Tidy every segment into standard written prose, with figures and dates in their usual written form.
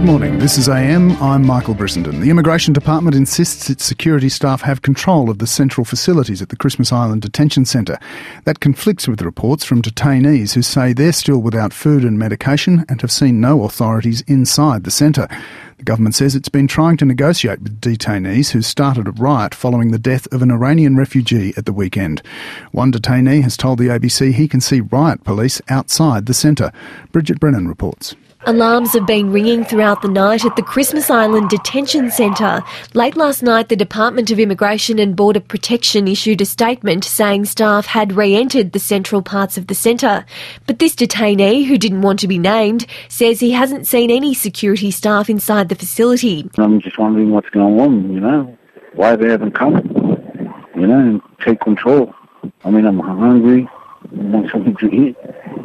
morning, this is AM, I'm Michael Brissenden. The Immigration Department insists its security staff have control of the central facilities at the Christmas Island Detention Centre. That conflicts with reports from detainees who say they're still without food and medication and have seen no authorities inside the centre. The government says it's been trying to negotiate with detainees who started a riot following the death of an Iranian refugee at the weekend. One detainee has told the ABC he can see riot police outside the centre. Bridget Brennan reports. Alarms have been ringing throughout the night at the Christmas Island Detention Centre. Late last night, the Department of Immigration and Border Protection issued a statement saying staff had re-entered the central parts of the centre. But this detainee, who didn't want to be named, says he hasn't seen any security staff inside the facility. I'm just wondering what's going on, why they haven't come, and take control. I'm hungry, I want something to eat.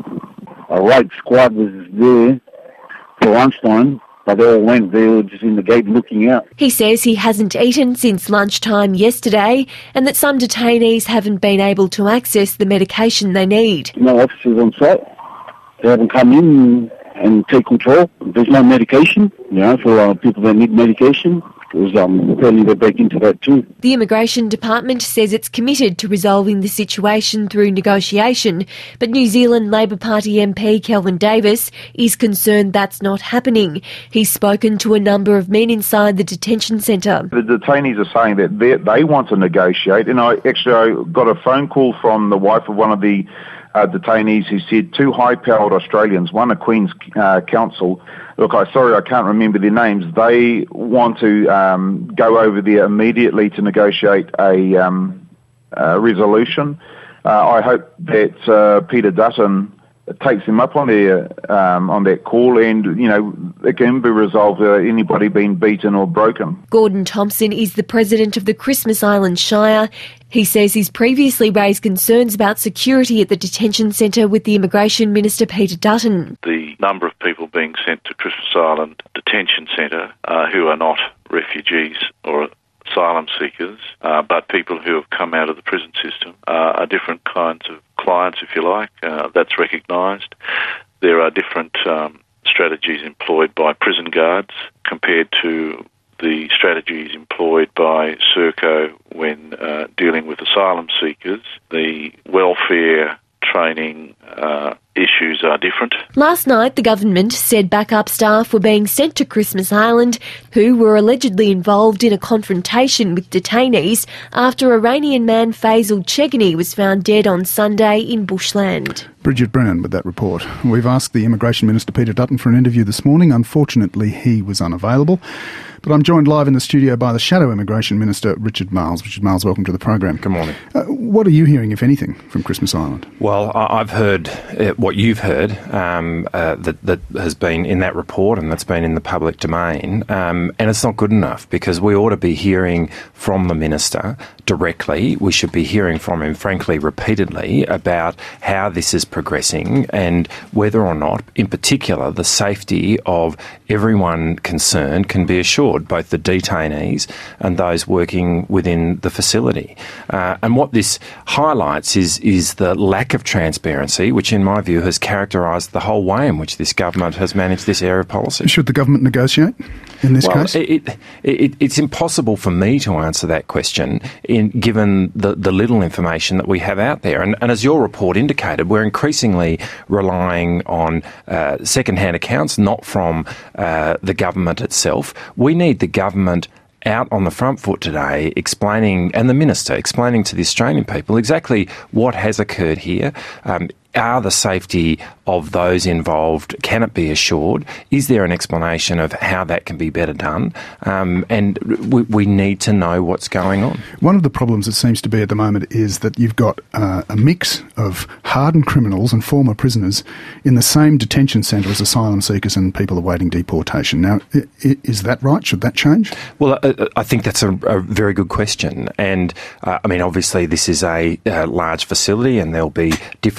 A riot squad was there for lunchtime, but they all went. They were just in the gate looking out. He says he hasn't eaten since lunchtime yesterday and that some detainees haven't been able to access the medication they need. No officers on site. They haven't come in and take control. There's no medication, for people that need medication. Because apparently they're back into that too. The Immigration Department says it's committed to resolving the situation through negotiation, but New Zealand Labor Party MP Kelvin Davis is concerned that's not happening. He's spoken to a number of men inside the detention centre. The detainees are saying that they want to negotiate, and I got a phone call from the wife of one of the detainees who said two high-powered Australians, one a Queen's Counsel. Look, I can't remember their names. They want to go over there immediately to negotiate a resolution. I hope that Peter Dutton takes them up on that call, and it can be resolved. Anybody being beaten or broken. Gordon Thompson is the president of the Christmas Island Shire. He says he's previously raised concerns about security at the detention centre with the Immigration Minister Peter Dutton. The number of people being sent to Christmas Island Detention Centre who are not refugees or asylum seekers, but people who have come out of the prison system are different kinds of clients, if you like. That's recognised. There are different strategies employed by prison guards compared to the strategies employed by Serco when dealing with asylum seekers. The welfare training issues are different. Last night, the government said backup staff were being sent to Christmas Island who were allegedly involved in a confrontation with detainees after Iranian man Faisal Chegani was found dead on Sunday in bushland. Bridget Brennan with that report. We've asked the Immigration Minister Peter Dutton for an interview this morning. Unfortunately, he was unavailable. But I'm joined live in the studio by the Shadow Immigration Minister, Richard Marles. Richard Marles, welcome to the program. Good morning. What are you hearing, if anything, from Christmas Island? Well, I've heard what you've heard that has been in that report and that's been in the public domain, and it's not good enough because we ought to be hearing from the Minister directly. We should be hearing from him, frankly, repeatedly about how this is progressing and whether or not, in particular, the safety of everyone concerned can be assured, both the detainees and those working within the facility. And what this highlights is the lack of transparency, which in my view has characterised the whole way in which this government has managed this area of policy. Should the government negotiate in this case? It's impossible for me to answer that question given the little information that we have out there. And as your report indicated, we're increasingly relying on second-hand accounts, not from the government itself. We need the government out on the front foot today explaining, and the Minister explaining to the Australian people exactly what has occurred here. Are the safety of those involved, can it be assured? Is there an explanation of how that can be better done? And we need to know what's going on. One of the problems it seems to be at the moment is that you've got a mix of hardened criminals and former prisoners in the same detention centre as asylum seekers and people awaiting deportation. Now, is that right? Should that change? Well, I think that's a very good question. And, obviously this is a large facility and there'll be different areas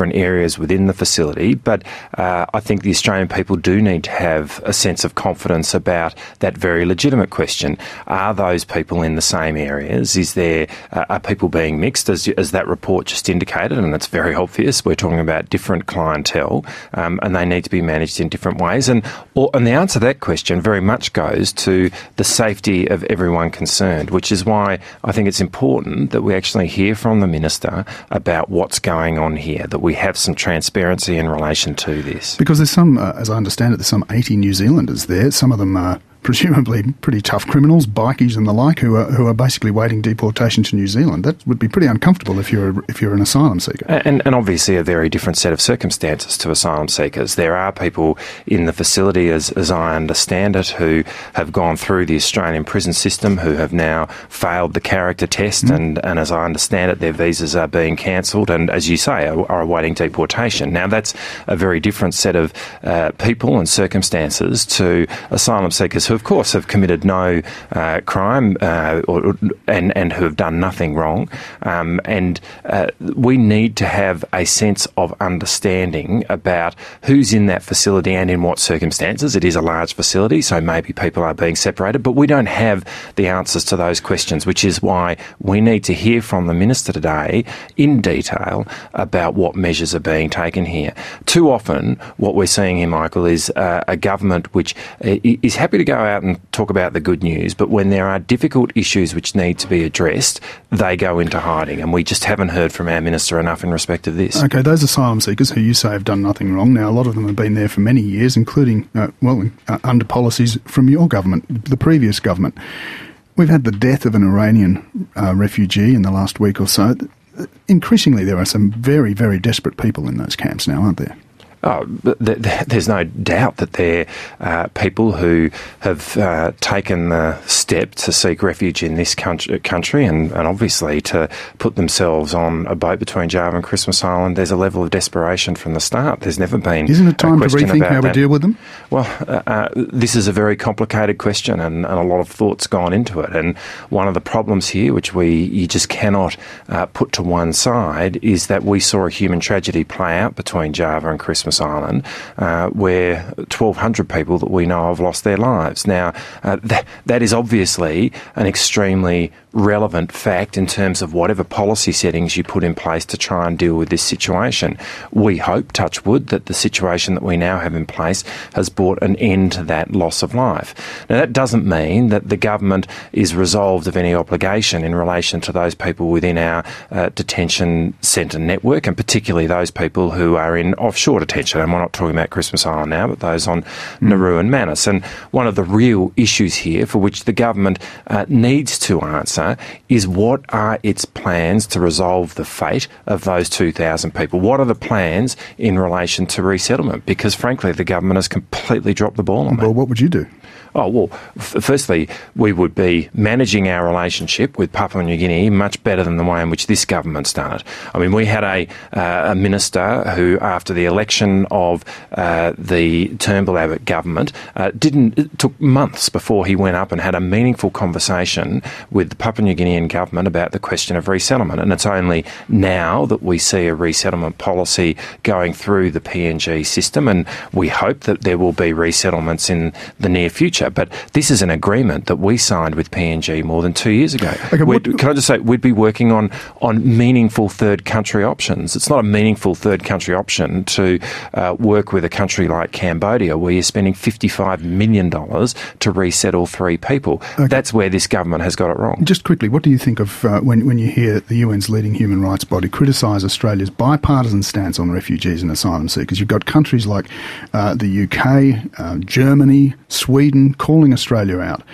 areas within the facility, but I think the Australian people do need to have a sense of confidence about that very legitimate question. Are those people in the same areas? Are people being mixed, as that report just indicated? And it's very obvious. We're talking about different clientele, and they need to be managed in different ways. And the answer to that question very much goes to the safety of everyone concerned, which is why I think it's important that we actually hear from the Minister about what's going on here, that we have some transparency in relation to this. Because there's some, as I understand it, there's some 80 New Zealanders there. Some of them are presumably pretty tough criminals, bikies and the like, who are basically waiting deportation to New Zealand. That would be pretty uncomfortable if you're an asylum seeker. And obviously a very different set of circumstances to asylum seekers. There are people in the facility, as I understand it, who have gone through the Australian prison system, who have now failed the character test, and as I understand it, their visas are being cancelled and, as you say, are awaiting deportation. Now, that's a very different set of people and circumstances to asylum seekers who, of course, have committed no crime and who have done nothing wrong. And we need to have a sense of understanding about who's in that facility and in what circumstances. It is a large facility, so maybe people are being separated, but we don't have the answers to those questions, which is why we need to hear from the Minister today in detail about what measures are being taken here. Too often, what we're seeing here, Michael, is a government which is happy to go out and talk about the good news, but when there are difficult issues which need to be addressed, they go into hiding, and we just haven't heard from our Minister enough in respect of this. OK, those asylum seekers who you say have done nothing wrong, now a lot of them have been there for many years, including, under policies from your government, the previous government. We've had the death of an Iranian refugee in the last week or so. Increasingly, there are some very, very desperate people in those camps now, aren't there? Oh, there's no doubt that there are people who have taken the step to seek refuge in this country and obviously to put themselves on a boat between Java and Christmas Island. There's a level of desperation from the start. There's never been Isn't it time a to question rethink about how we that. deal with them? Well, this is a very complicated question and a lot of thought's gone into it. And one of the problems here, which you just cannot put to one side, is that we saw a human tragedy play out between Java and Christmas Island, where 1,200 people that we know of lost their lives. Now, that is obviously an extremely relevant fact in terms of whatever policy settings you put in place to try and deal with this situation. We hope, touch wood, that the situation that we now have in place has brought an end to that loss of life. Now, that doesn't mean that the government is resolved of any obligation in relation to those people within our detention centre network, and particularly those people who are in offshore detention. And we're not talking about Christmas Island now, but those on Nauru and Manus. And one of the real issues here for which the government needs to answer is what are its plans to resolve the fate of those 2,000 people? What are the plans in relation to resettlement? Because, frankly, the government has completely dropped the ball on that. Well, what would you do? Oh, well, firstly, we would be managing our relationship with Papua New Guinea much better than the way in which this government's done it. I mean, we had a minister who, after the election of the Turnbull Abbott government, it took months before he went up and had a meaningful conversation with the Papua New Guinean government about the question of resettlement. And it's only now that we see a resettlement policy going through the PNG system, and we hope that there will be resettlements in the near future. But this is an agreement that we signed with PNG more than 2 years ago. Okay, can I just say, we'd be working on meaningful third country options. It's not a meaningful third country option to work with a country like Cambodia, where you're spending $55 million to resettle 3 people. Okay. That's where this government has got it wrong. Just quickly, what do you think of when you hear the UN's leading human rights body criticise Australia's bipartisan stance on refugees and asylum seekers? You've got countries like the UK, Germany, Sweden, calling Australia out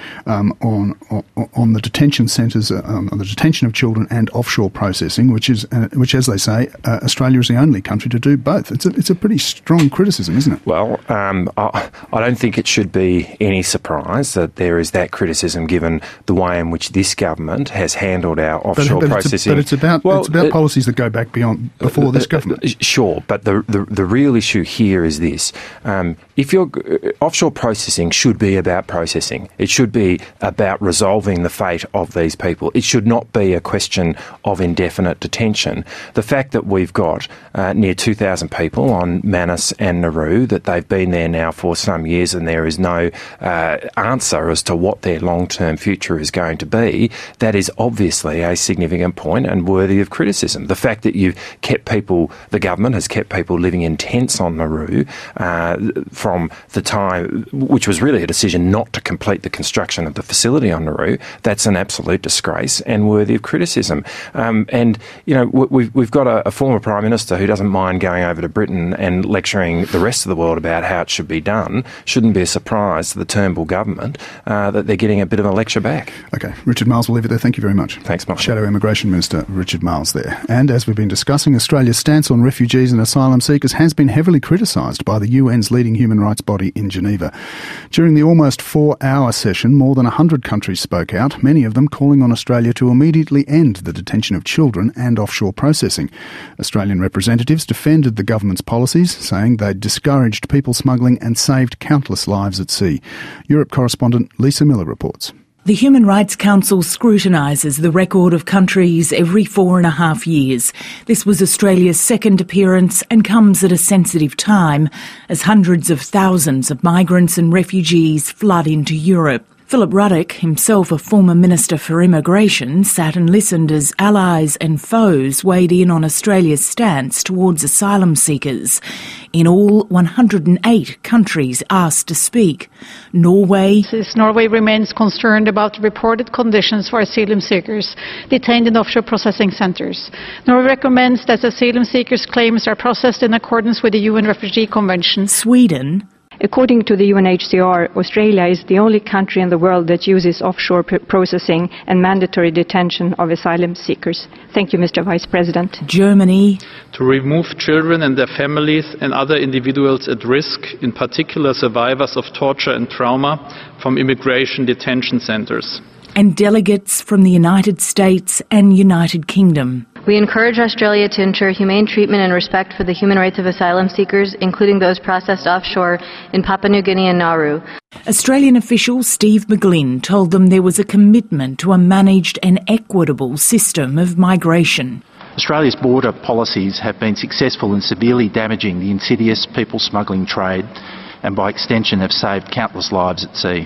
on the detention centres, on the detention of children and offshore processing, which, as they say, Australia is the only country to do both. It's a pretty strong criticism, isn't it? Well, I don't think it should be any surprise that there is that criticism, given the way in which this government has handled our offshore processing. It's about policies that go back before this government. Sure, but the real issue here is this: if offshore processing should be about about processing. It should be about resolving the fate of these people. It should not be a question of indefinite detention. The fact that we've got near 2,000 people on Manus and Nauru, that they've been there now for some years and there is no answer as to what their long-term future is going to be, that is obviously a significant point and worthy of criticism. The fact that you've kept people, the government has kept people living in tents on Nauru from the time, which was really a decision not to complete the construction of the facility on Nauru, that's an absolute disgrace and worthy of criticism. And, you know, we've got a former Prime Minister who doesn't mind going over to Britain and lecturing the rest of the world about how it should be done. Shouldn't be a surprise to the Turnbull government that they're getting a bit of a lecture back. OK, Richard Marles, we'll leave it there. Thank you very much. Thanks, Mark. Shadow Immigration Minister Richard Marles there. And as we've been discussing, Australia's stance on refugees and asylum seekers has been heavily criticised by the UN's leading human rights body in Geneva. During the almost 4-hour session, more than 100 countries spoke out, many of them calling on Australia to immediately end the detention of children and offshore processing. Australian representatives defended the government's policies, saying they'd discouraged people smuggling and saved countless lives at sea. Europe correspondent Lisa Miller reports. The Human Rights Council scrutinises the record of countries every 4.5 years. This was Australia's second appearance and comes at a sensitive time as hundreds of thousands of migrants and refugees flood into Europe. Philip Ruddock, himself a former Minister for Immigration, sat and listened as allies and foes weighed in on Australia's stance towards asylum seekers. In all, 108 countries asked to speak. Norway remains concerned about reported conditions for asylum seekers detained in offshore processing centres. Norway recommends that asylum seekers' claims are processed in accordance with the UN Refugee Convention. Sweden. According to the UNHCR, Australia is the only country in the world that uses offshore processing and mandatory detention of asylum seekers. Thank you, Mr. Vice President. Germany. To remove children and their families and other individuals at risk, in particular survivors of torture and trauma, from immigration detention centres. And delegates from the United States and United Kingdom. We encourage Australia to ensure humane treatment and respect for the human rights of asylum seekers, including those processed offshore in Papua New Guinea and Nauru. Australian official Steve McGlynn told them there was a commitment to a managed and equitable system of migration. Australia's border policies have been successful in severely damaging the insidious people smuggling trade and by extension have saved countless lives at sea.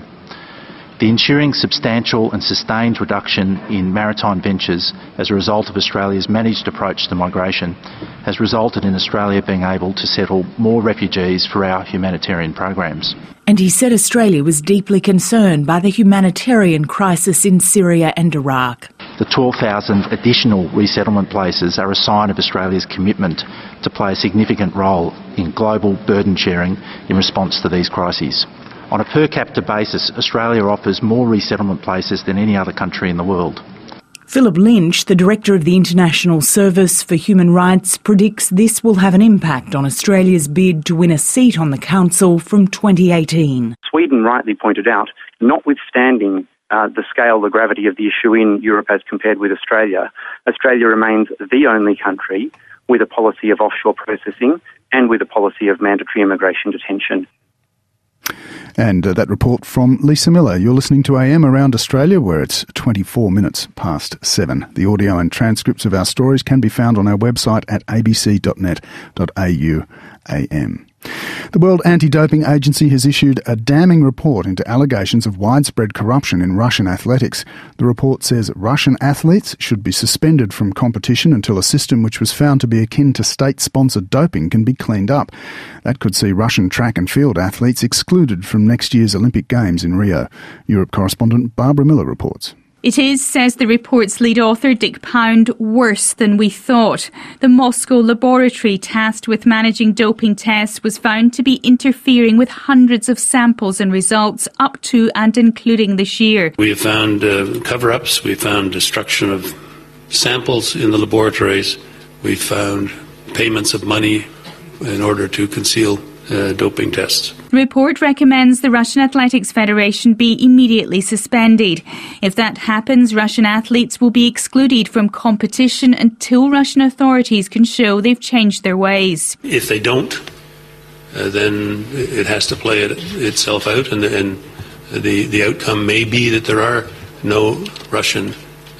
The ensuring substantial and sustained reduction in maritime ventures as a result of Australia's managed approach to migration has resulted in Australia being able to settle more refugees for our humanitarian programs. And he said Australia was deeply concerned by the humanitarian crisis in Syria and Iraq. The 12,000 additional resettlement places are a sign of Australia's commitment to play a significant role in global burden sharing in response to these crises. On a per capita basis, Australia offers more resettlement places than any other country in the world. Philip Lynch, the Director of the International Service for Human Rights, predicts this will have an impact on Australia's bid to win a seat on the Council from 2018. Sweden rightly pointed out, notwithstanding the scale, the gravity of the issue in Europe as compared with Australia, Australia remains the only country with a policy of offshore processing and with a policy of mandatory immigration detention. And that report from Lisa Miller. You're listening to AM Around Australia, where it's 24 minutes past 7. The audio and transcripts of our stories can be found on our website at abc.net.au AM. The World Anti-Doping Agency has issued a damning report into allegations of widespread corruption in Russian athletics. The report says Russian athletes should be suspended from competition until a system which was found to be akin to state-sponsored doping can be cleaned up. That could see Russian track and field athletes excluded from next year's Olympic Games in Rio. Europe correspondent Barbara Miller reports. It is, says the report's lead author Dick Pound, worse than we thought. The Moscow laboratory tasked with managing doping tests was found to be interfering with hundreds of samples and results up to and including this year. We have found cover-ups, we found destruction of samples in the laboratories, we found payments of money in order to conceal doping tests. The report recommends the Russian Athletics Federation be immediately suspended. If that happens, Russian athletes will be excluded from competition until Russian authorities can show they've changed their ways. If they don't, then it has to play itself out, and The outcome may be that there are no Russian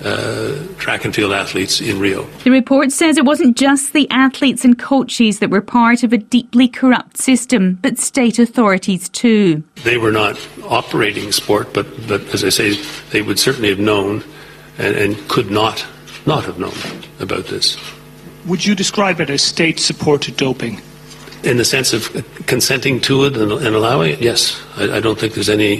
track and field athletes in Rio. The report says it wasn't just the athletes and coaches that were part of a deeply corrupt system, but state authorities too. They were not operating sport, but as I say, they would certainly have known and could not have known about this. Would you describe it as state-supported doping? In the sense of consenting to it and allowing it, yes. I don't think there's any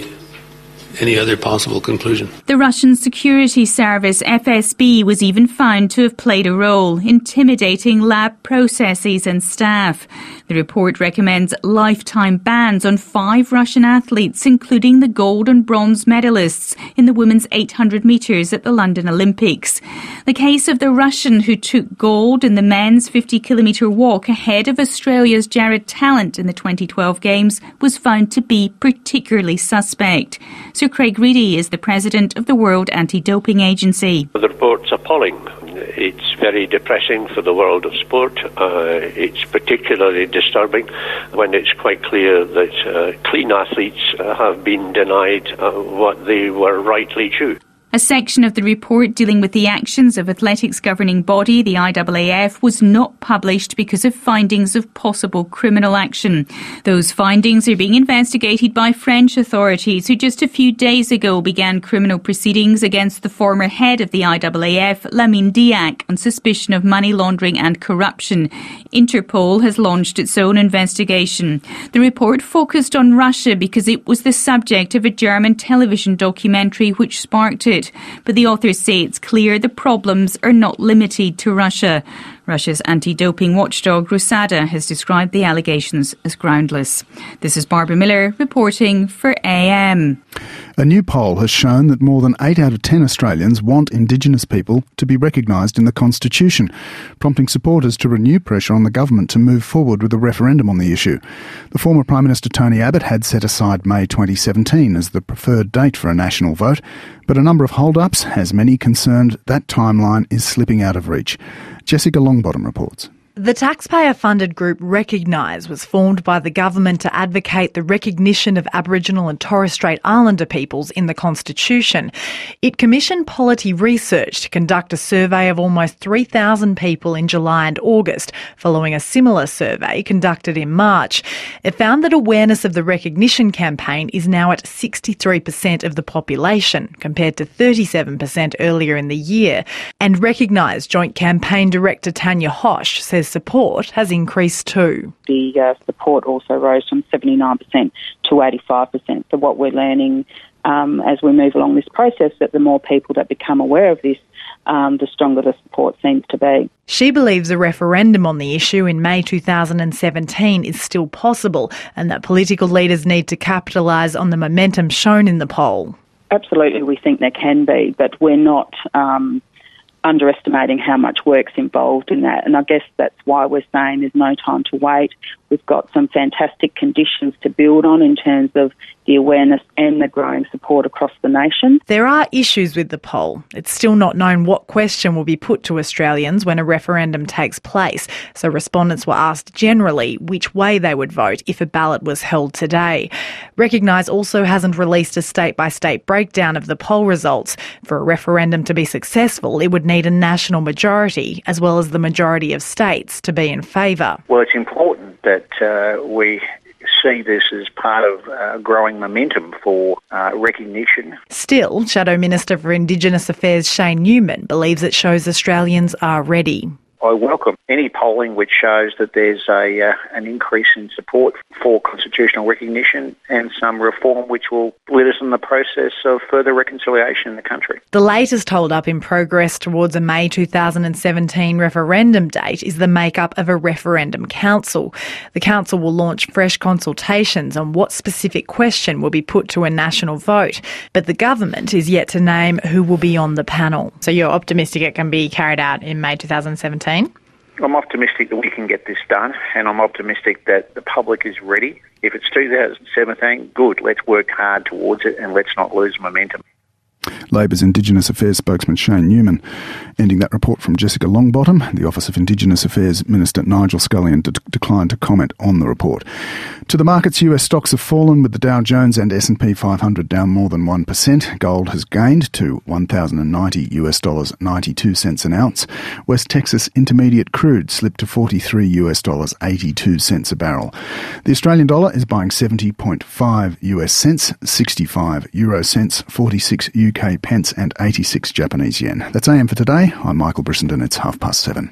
other possible conclusion. The Russian security service, FSB, was even found to have played a role, intimidating lab processes and staff. The report recommends lifetime bans on 5 Russian athletes, including the gold and bronze medalists in the women's 800 metres at the London Olympics. The case of the Russian who took gold in the men's 50-kilometre walk ahead of Australia's Jared Talent in the 2012 Games was found to be particularly suspect. Sir Craig Reedy is the president of the World Anti-Doping Agency. The report's appalling. It's very depressing for the world of sport. It's particularly disturbing when it's quite clear that clean athletes have been denied what they were rightly due. A section of the report dealing with the actions of athletics governing body, the IAAF, was not published because of findings of possible criminal action. Those findings are being investigated by French authorities, who just a few days ago began criminal proceedings against the former head of the IAAF, Lamine Diack, on suspicion of money laundering and corruption. Interpol has launched its own investigation. The report focused on Russia because it was the subject of a German television documentary which sparked it. But the authors say it's clear the problems are not limited to Russia. Russia's anti-doping watchdog Rusada has described the allegations as groundless. This is Barbara Miller reporting for AM. A new poll has shown that more than 8 out of 10 Australians want Indigenous people to be recognised in the Constitution, prompting supporters to renew pressure on the government to move forward with a referendum on the issue. The former Prime Minister Tony Abbott had set aside May 2017 as the preferred date for a national vote, but a number of hold-ups has many concerned that timeline is slipping out of reach. Jessica Longbottom reports. The taxpayer-funded group Recognise was formed by the government to advocate the recognition of Aboriginal and Torres Strait Islander peoples in the Constitution. It commissioned Polity Research to conduct a survey of almost 3,000 people in July and August, following a similar survey conducted in March. It found that awareness of the recognition campaign is now at 63% of the population, compared to 37% earlier in the year. And Recognise Joint Campaign Director Tanya Hosh says support has increased too. The support also rose from 79% to 85%. So what we're learning as we move along this process, that the more people that become aware of this, the stronger the support seems to be. She believes a referendum on the issue in May 2017 is still possible, and that political leaders need to capitalise on the momentum shown in the poll. Absolutely, we think there can be, but we're not underestimating how much work's involved in that. And I guess that's why we're saying there's no time to wait. We've got some fantastic conditions to build on in terms of the awareness and the growing support across the nation. There are issues with the poll. It's still not known what question will be put to Australians when a referendum takes place. So respondents were asked generally which way they would vote if a ballot was held today. Recognise also hasn't released a state-by-state breakdown of the poll results. For a referendum to be successful, it would need a national majority, as well as the majority of states, to be in favour. Well, it's important that we see this as part of growing momentum for recognition. Still, Shadow Minister for Indigenous Affairs Shane Newman believes it shows Australians are ready. I welcome any polling which shows that there's an increase in support for constitutional recognition and some reform which will lead us in the process of further reconciliation in the country. The latest hold-up in progress towards a May 2017 referendum date is the make-up of a referendum council. The council will launch fresh consultations on what specific question will be put to a national vote, but the government is yet to name who will be on the panel. So you're optimistic it can be carried out in May 2017? I'm optimistic that we can get this done, and I'm optimistic that the public is ready. If it's 2017, good. Let's work hard towards it and let's not lose momentum. Labor's Indigenous Affairs spokesman Shane Newman. Ending that report from Jessica Longbottom. The Office of Indigenous Affairs Minister Nigel Scullion declined to comment on the report. To the markets, US stocks have fallen, with the Dow Jones and S&P 500 down more than 1%. Gold has gained to $1,090.92 an ounce. West Texas Intermediate crude slipped to $43.82 a barrel. The Australian dollar is buying 70.5 US cents, 65 euro cents, 46 UK pence and 86 Japanese yen. That's AM for today. I'm Michael Brissenden. It's 7:30.